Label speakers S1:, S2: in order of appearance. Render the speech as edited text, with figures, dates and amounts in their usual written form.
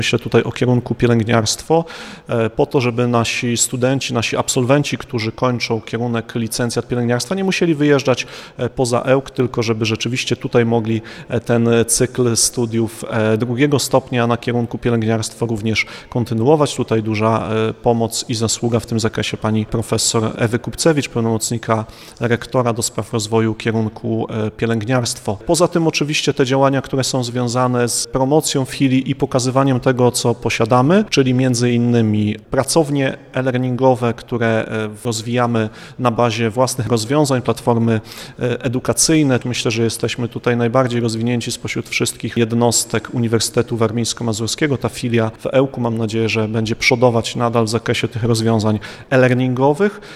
S1: Myślę tutaj o kierunku pielęgniarstwo, po to, żeby nasi studenci, nasi absolwenci, którzy kończą kierunek licencjat pielęgniarstwa, nie musieli wyjeżdżać poza Ełk, tylko żeby rzeczywiście tutaj mogli ten cykl studiów drugiego stopnia na kierunku pielęgniarstwo również kontynuować. Tutaj duża pomoc i zasługa w tym zakresie pani profesor Ewy Kupcewicz, pełnomocnika rektora do spraw rozwoju kierunku pielęgniarstwo. Poza tym oczywiście te działania, które są związane z promocją filii i pokazywaniem tego, co posiadamy, czyli między innymi pracownie e-learningowe, które rozwijamy na bazie własnych rozwiązań, platformy edukacyjne. Myślę, że jesteśmy tutaj najbardziej rozwinięci spośród wszystkich jednostek Uniwersytetu Warmińsko-Mazurskiego. Ta filia w Ełku, mam nadzieję, że będzie przodować nadal w zakresie tych rozwiązań e-learningowych.